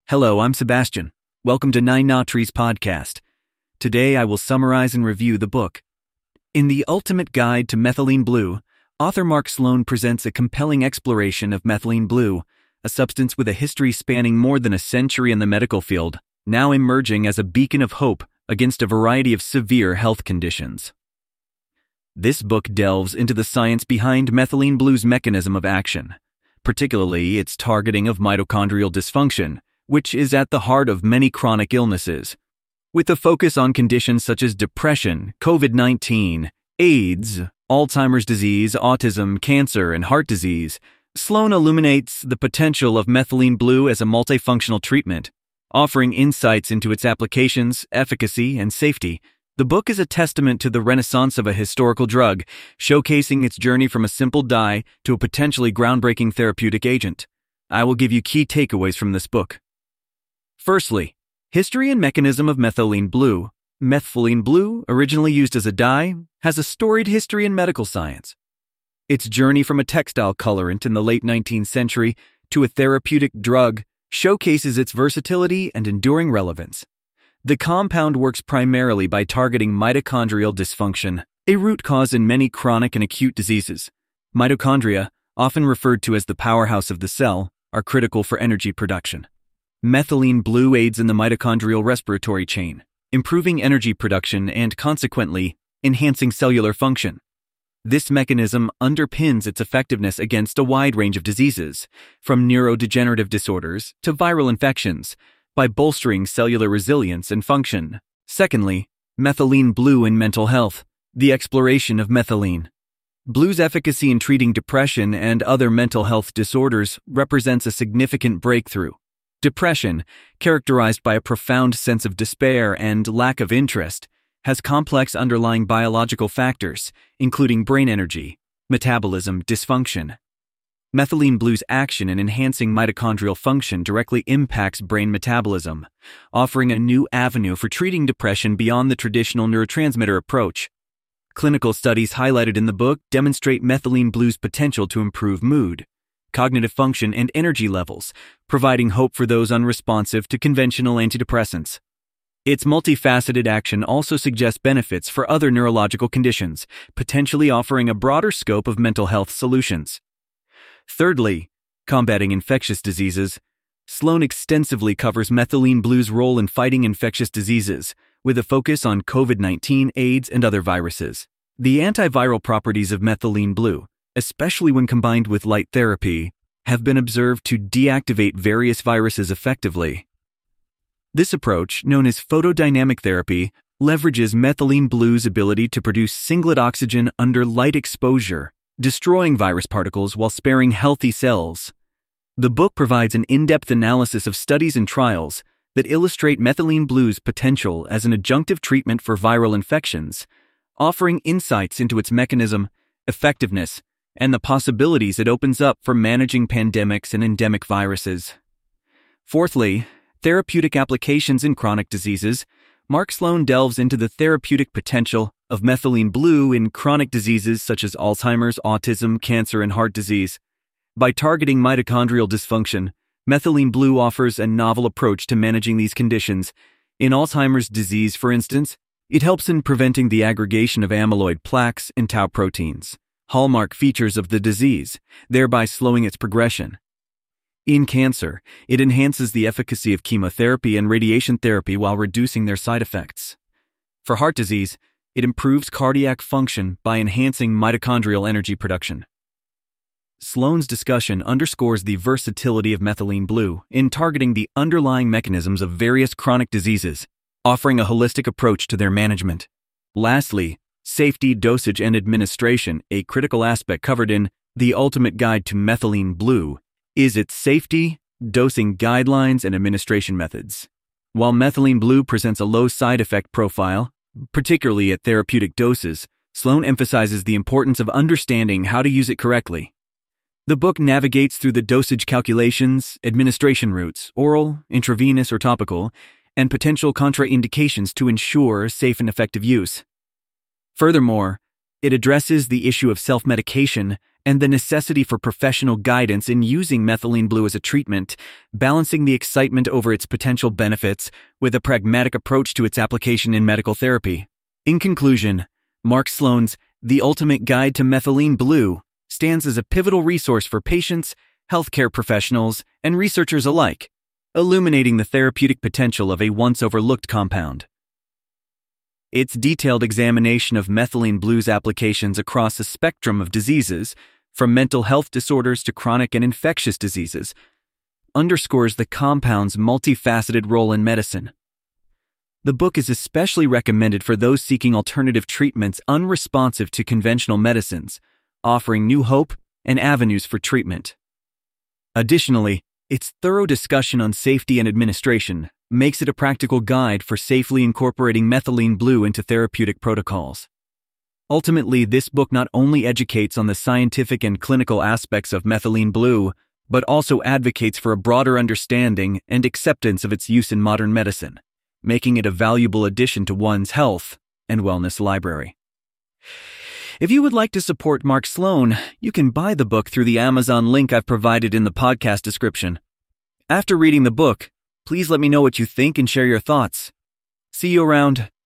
Hello, I'm Sebastian. Welcome to Nine Nautries podcast. Today I will summarize and review the book. In The Ultimate Guide to Methylene Blue, author Mark Sloan presents a compelling exploration of methylene blue, a substance with a history spanning more than a century in the medical field, now emerging as a beacon of hope against a variety of severe health conditions. This book delves into the science behind methylene blue's mechanism of action, particularly its targeting of mitochondrial dysfunction, which is at the heart of many chronic illnesses. With a focus on conditions such as depression, COVID-19, AIDS, Alzheimer's disease, autism, cancer, and heart disease, Sloan illuminates the potential of methylene blue as a multifunctional treatment, offering insights into its applications, efficacy, and safety. The book is a testament to the renaissance of a historical drug, showcasing its journey from a simple dye to a potentially groundbreaking therapeutic agent. I will give you key takeaways from this book. Firstly, history and mechanism of methylene blue. Methylene blue, originally used as a dye, has a storied history in medical science. Its journey from a textile colorant in the late 19th century to a therapeutic drug showcases its versatility and enduring relevance. The compound works primarily by targeting mitochondrial dysfunction, a root cause in many chronic and acute diseases. Mitochondria, often referred to as the powerhouse of the cell, are critical for energy production. Methylene blue aids in the mitochondrial respiratory chain, improving energy production and, consequently, enhancing cellular function. This mechanism underpins its effectiveness against a wide range of diseases, from neurodegenerative disorders to viral infections, by bolstering cellular resilience and function. Secondly, methylene blue in mental health, the exploration of methylene. Blue's efficacy in treating depression and other mental health disorders represents a significant breakthrough. Depression, characterized by a profound sense of despair and lack of interest, has complex underlying biological factors, including brain energy, metabolism dysfunction. Methylene blue's action in enhancing mitochondrial function directly impacts brain metabolism, offering a new avenue for treating depression beyond the traditional neurotransmitter approach. Clinical studies highlighted in the book demonstrate methylene blue's potential to improve mood, cognitive function, and energy levels, providing hope for those unresponsive to conventional antidepressants. Its multifaceted action also suggests benefits for other neurological conditions, potentially offering a broader scope of mental health solutions. Thirdly, combating infectious diseases. Sloan extensively covers methylene blue's role in fighting infectious diseases, with a focus on COVID-19, AIDS, and other viruses. The antiviral properties of methylene blue, especially when combined with light therapy, have been observed to deactivate various viruses effectively. This approach, known as photodynamic therapy, leverages methylene blue's ability to produce singlet oxygen under light exposure, destroying virus particles while sparing healthy cells. The book provides an in-depth analysis of studies and trials that illustrate methylene blue's potential as an adjunctive treatment for viral infections, offering insights into its mechanism, effectiveness, and the possibilities it opens up for managing pandemics and endemic viruses. Fourthly, therapeutic applications in chronic diseases. Mark Sloan delves into the therapeutic potential of methylene blue in chronic diseases such as Alzheimer's, autism, cancer, and heart disease. By targeting mitochondrial dysfunction, methylene blue offers a novel approach to managing these conditions. In Alzheimer's disease, for instance, it helps in preventing the aggregation of amyloid plaques and tau proteins, hallmark features of the disease, thereby slowing its progression. In cancer, it enhances the efficacy of chemotherapy and radiation therapy while reducing their side effects. For heart disease, it improves cardiac function by enhancing mitochondrial energy production. Sloan's discussion underscores the versatility of methylene blue in targeting the underlying mechanisms of various chronic diseases, offering a holistic approach to their management. Lastly, safety, dosage, and administration, a critical aspect covered in The Ultimate Guide to Methylene Blue, is its safety, dosing guidelines, and administration methods. While methylene blue presents a low side effect profile, particularly at therapeutic doses, Sloan emphasizes the importance of understanding how to use it correctly. The book navigates through the dosage calculations, administration routes, oral, intravenous, or topical, and potential contraindications to ensure safe and effective use. Furthermore, it addresses the issue of self-medication and the necessity for professional guidance in using methylene blue as a treatment, balancing the excitement over its potential benefits with a pragmatic approach to its application in medical therapy. In conclusion, Mark Sloan's The Ultimate Guide to Methylene Blue stands as a pivotal resource for patients, healthcare professionals, and researchers alike, illuminating the therapeutic potential of a once-overlooked compound. Its detailed examination of methylene blue's applications across a spectrum of diseases, from mental health disorders to chronic and infectious diseases, underscores the compound's multifaceted role in medicine. The book is especially recommended for those seeking alternative treatments unresponsive to conventional medicines, offering new hope and avenues for treatment. Additionally, its thorough discussion on safety and administration makes it a practical guide for safely incorporating methylene blue into therapeutic protocols. Ultimately, this book not only educates on the scientific and clinical aspects of methylene blue, but also advocates for a broader understanding and acceptance of its use in modern medicine, making it a valuable addition to one's health and wellness library. If you would like to support Mark Sloan, you can buy the book through the Amazon link I've provided in the podcast description. After reading the book, please let me know what you think and share your thoughts. See you around.